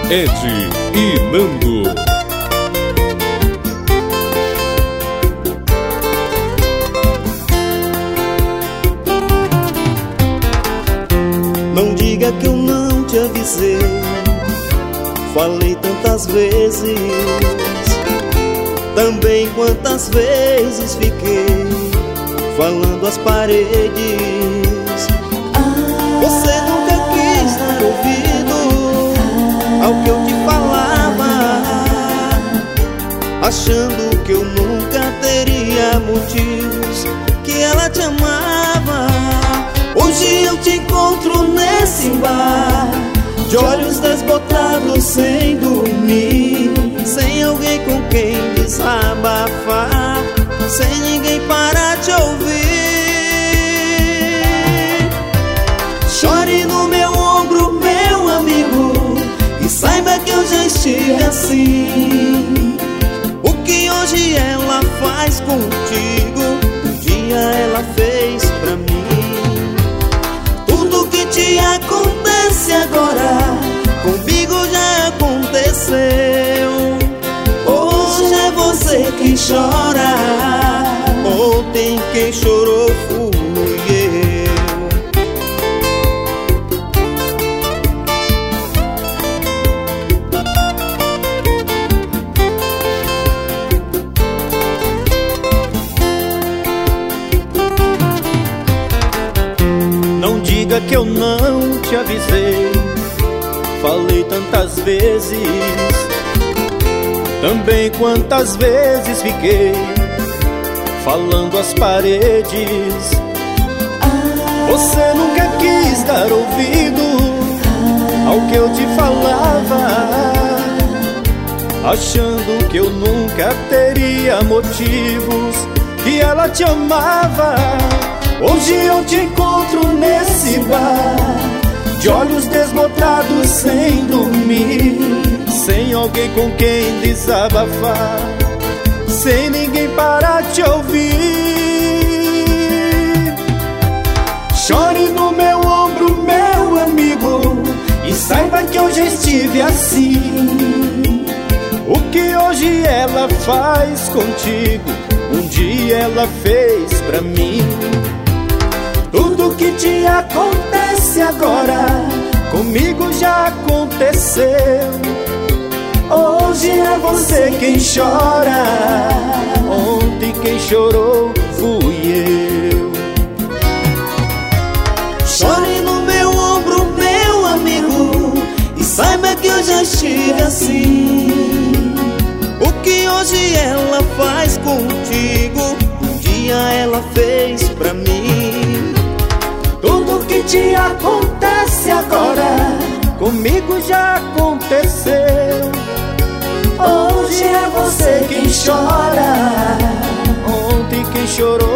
Ed e Nando. Não diga que eu não te avisei, falei tantas vezes, também quantas vezes fiquei falando às paredes. Você nunca quis dar ouvido ao que eu te falava, achando que eu nunca teria motivos, que ela te amava. Hoje eu te encontro nesse bar, de olhos desbotados, sem dormir, sem alguém com quem desabafar, sem ninguém para te ouvir. Chore no meu ombro, meu amigo, e saiba que eu já estive assim. O que hoje ela faz contigo, um dia ela fez pra mim. Tudo que te acontece agora, comigo já aconteceu. Hoje é você quem chora, ontem quem chorou fui eu. Não diga que eu não te avisei, falei tantas vezes, também quantas vezes fiquei falando às paredes. Você nunca quis dar ouvido ao que eu te falava, achando que eu nunca teria motivos, que ela te amava. Hoje eu te encontro nesse bar, de olhos desbotados, sem dormir, sem alguém com quem desabafar, sem ninguém para te ouvir. Chore no meu ombro, meu amigo, e saiba que eu já estive assim. O que hoje ela faz contigo, um dia ela fez pra mim. Tudo que te acontece agora, comigo já aconteceu. Hoje é você quem chora, ontem quem chorou fui eu. Chore no meu ombro, meu amigo, e saiba que eu já estive assim. O que hoje ela faz contigo, um dia ela fez pra mim. Tudo que te acontece agora, comigo já aconteceu. Hoje é você quem chora, ontem quem chorou